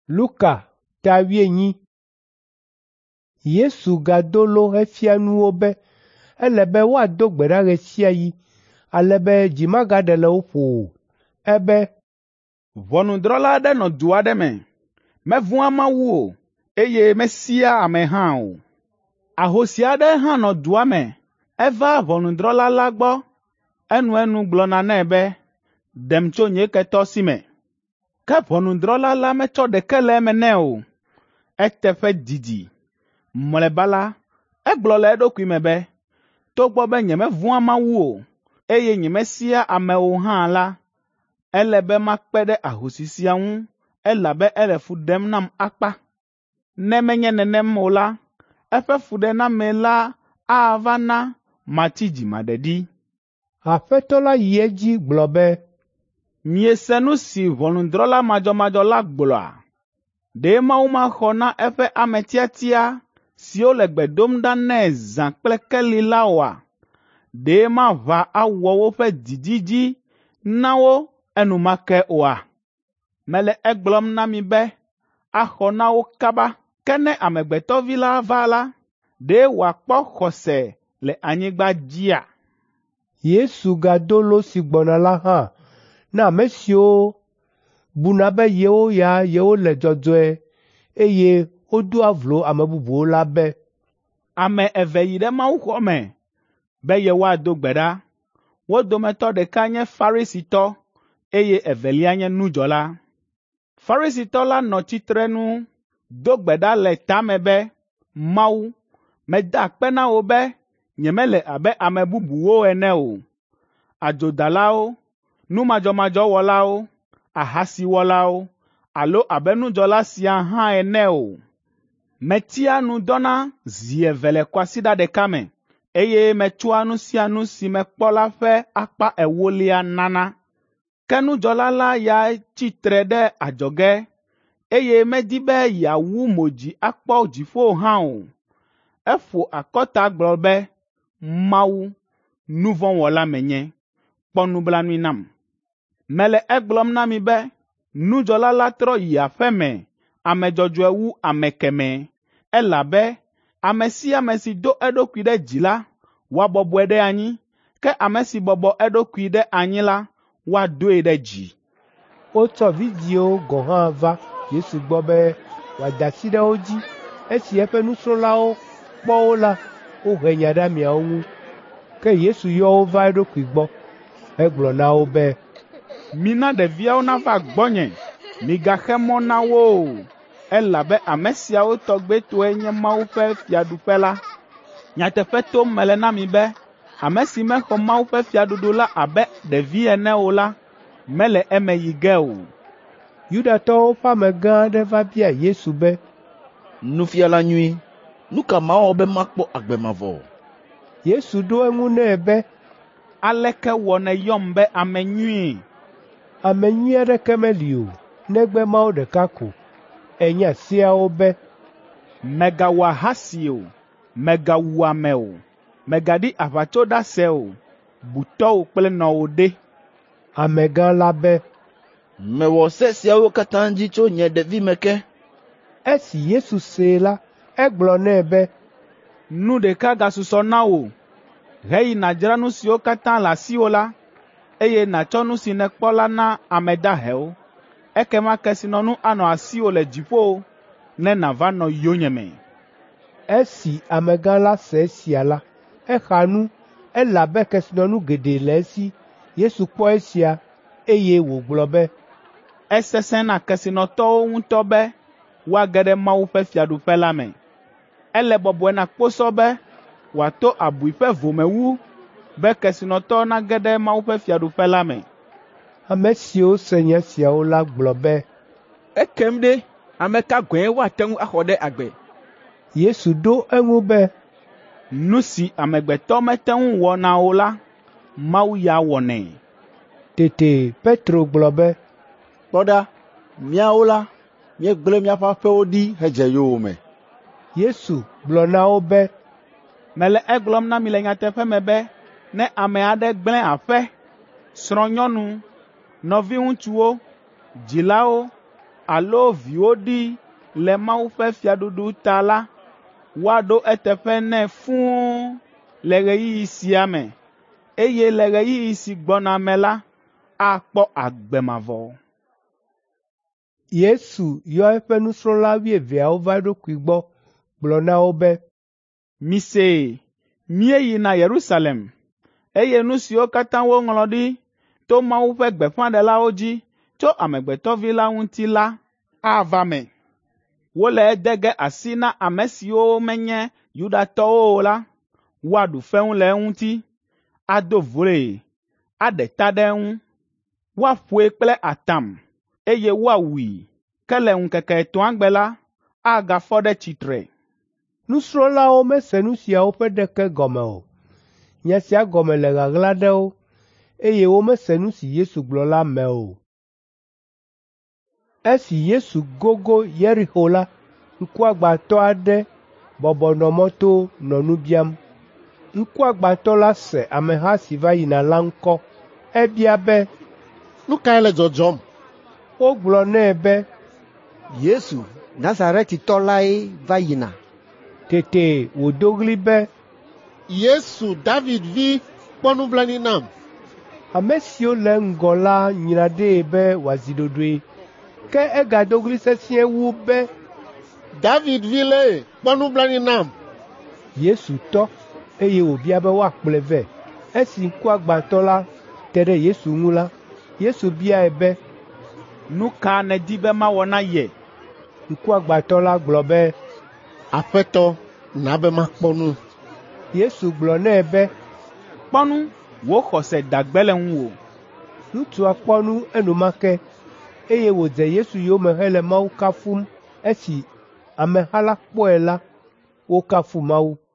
Luka tawienyi. Yesu gadolo hefia nuwo be ele be woado gbe ɖa ɣe sia ɣi ale be dzi magaɖe le wo ƒo o. Ebe ʋɔnudrɔ̃la aɖe nɔ du aɖe me, mevɔ̃a Mawu o, eye mesia ame hã o. Ahosi aɖe hã nɔ dua me, eva ʋɔnudrɔ̃la la gbɔ, enu gblɔna nɛ be, ɖem tso nye ketɔ si me. Ke ʋɔnudrɔ̃la la metsɔ ɖeke le eme nɛ o. Eteƒe didi. Mlɔeba la, egblɔ le eɖokui me be, togbɔ be nyemevɔ̃a Mawu o, eye nyemesia amewo hã la, ele be makpe ɖe ahosi sia ŋu, elabe ele fu ɖem nam akpa. Ne menye nenem o la, eƒe fuɖename la ava na mati dzimaɖeɖi. Aƒetɔ la yi edzi gblɔ be, miese nu si ʋɔnudrɔ̃la madzɔmadzɔ la gblɔa? Ɖe Mawu maxɔ na eƒe ame tiatia siwo le gbe dom ɖa nɛ zã kple keli la oa? Ɖe maʋã awɔ woƒe dididi na wo enumake oa? Mele egblɔm na mi be, axɔ na wo kaba. Ke ne Amegbetɔ Vi la va la, ɖe wòakpɔ xɔse le anyigba dzia? Yesu gadolo si gbɔna la hã na ame siwo buna be yewo le dzɔdzɔe eye wodoa vlo ame bubuwo la be, ame eve yi ɖe Mawuxɔ me be yewoado gbe ɖa. Wo dometɔ ɖeka nye Farisitɔ eye evelia nye nudzɔla. Farisitɔ la nɔ tsitrenu do gbe ɖa le tame be, Mawu, meda akpe na wò be nyemele abe ame bubuwo ene o, adzodalawo, numadzɔmadzɔwɔlawo, ahasiwɔlawo, alo abe nudzɔla sia hã ene o. Metia nu dɔna zi eve le kɔasiɖa ɖeka me, eye metsɔa nu sia nu si mekpɔ la ƒe akpa ewolia nana. Ke nudzɔla la ya tsitre ɖe adzɔge, eye medi be yeawu mo dzi akpɔ dziƒo hã o. Eƒo akɔta gblɔ be, Mawu, nu vɔ̃ wɔla menye, kpɔ nublanui nam. Mele egblɔm na mi be, nudzɔla la trɔ yi aƒe me ame dzɔdzɔe wu ame kemɛ, elabe ame sia ame si do eɖokui ɖe dzi la, woabɔbɔe ɖe anyi, ke ame si bɔbɔ eɖokui ɖe anyi la, woadoe ɖe dzi. Wotsɔ vidzĩwo gɔ̃ hã va Yesu gbɔ be wòada asi ɖe wo dzi. Esi eƒe nusrɔ̃lawo kpɔ wo la, wohe nya ɖe ameawo ŋu. Ke Yesu yɔ wo va eɖokui gbɔ, hegblɔ na wo be, mina ɖeviawo nava gbɔnye, migaxe mɔ na wo o, elabe ame siawo tɔgbetoe nye Mawu ƒe fiaɖuƒe la. Nyateƒe tom mele na mi be, ame si mexɔ Mawu ƒe fiaɖuɖu la abe ɖevi ene o la, mele eme yi ge o. Yudatɔwo ƒe amegã aɖe va bia Yesu be, Nufiala nyui, nu ka mawɔ be makpɔ agbe mavɔ? Yesu ɖo eŋu nɛ be, aleke wɔ nèyɔm be ame nyui? Ame nyui aɖeke meli o, negbe Mawu ɖeka ko. Enya seawo be, mègawɔ ahasi o, mègawu ame o, mègaɖi aʋatsoɖase o, bu tɔwò kple nɔwò ɖe. Amegã la be, mewɔ se siawo katã dzi tso nye ɖevime ke. Esi Yesu see la, egblɔ nɛ be, nu ɖeka gasusɔ na wò. Heyi nàdzra nu siwo katã le asiwò la, eye nàtsɔ nu si nèkpɔ la na ame dahewo. Ekema kesinɔnu anɔ asiwò le dziƒo, ne nàva nɔ yonyeme. Esi amegã la se esia la, exa nu, elabe kesinɔnu geɖe le esi. Yesu kpɔ esia, eye wògblɔ be, esesẽ na kesinɔtɔwo ŋutɔ be woage ɖe Mawu ƒe fiaɖuƒe la me. Ele bɔbɔe na kposɔ be wòato abui ƒe vomewu be kesinɔtɔ nage ɖe Mawu ƒe fiaɖuƒe la me. Ame siwo se nya siawo la gblɔ be, ekem ɖe ame ka gɔ̃e woate ŋu axɔ ɖe agbe? Yesu ɖo eŋu be, nu si amegbetɔ mete ŋu wɔ na o la, Mawu ya wɔnɛ. Tete Petro gblɔ be, kpɔ ɖa, míawo la, míegblẽ míaƒe aƒewo ɖi hedze yowòme. Yesu gblɔ na wo be, mele egblɔm na mi le nyateƒe me be, ne ame aɖe gblẽ aƒe, srɔ̃nyɔnu, nɔviŋutsuwo, dzilawo, alo viwo ɖi le Mawu ƒe fiaɖuɖu ta la, woaɖo eteƒe nɛ fũu le ɣeyiɣi sia me, eye le ɣeyiɣi si gbɔna me la, akpɔ agbe mavɔ. Yesu yɔ eƒe nusrɔ̃la 12 va eɖokui gbɔ gblɔ na wo be, Mise, míeyina Yerusalem, eye nu siwo katã woŋlɔ ɖi to Mawu ƒe gbeƒãɖelawo dzi tso Amegbetɔ Vi la ŋuti la ava me. Wole edege asi na ame siwo menye Yudatɔwo o la, woaɖu feŋu le eŋuti, ado vloe, aɖe ta ɖe eŋu, woaƒoe kple atam, eye woawui, ke le ŋkeke 3 gbe la, agafɔ ɖe tsitre. Nusrɔ̃lawo mese nu siawo ƒe ɖeke gɔme o. Nya sia gɔme le ɣaɣla ɖe wo, eye womese nu si Yesu gblɔ la me o. Esi Yesu gogo Yeriko la, ŋkuagbãtɔ aɖe bɔbɔ nɔ mɔto nɔ nu biam. Ŋkuagbãtɔ la se ameha si va yina la ŋkɔ. Ebia be, nu kae le dzɔdzɔm? Wogblɔ nɛ be, Yesu, Nazaretitɔ lae va yina. Tete wòdo ɣli be, Yesu, David vi, kpɔ nublanui nam. Ame siwo le ŋgɔ la nyra ɖee be wòazi ɖoɖoe, ke egado ɣli sesĩe wu be, David vi le, kpɔ nublanui nam. Yesu tɔ, eye wòbia be woakplɔe vɛ. Esi ŋkuagbãtɔ la te ɖe Yesu ŋu la, Yesu biae be, Nu ka nèdi be mawɔ na ye? Ŋkuagbãtɔ la gblɔ be, Aƒetɔ, na be makpɔ nu. Yesu gblɔ nɛ be, Kpɔnu, wò xɔse dagbe le ŋuwò. Ŋutsua kpɔ nu enumake, eye wòdze Yesu yome hele Mawu kafum. Esi ameha la kpɔe la, wokafu Mawu.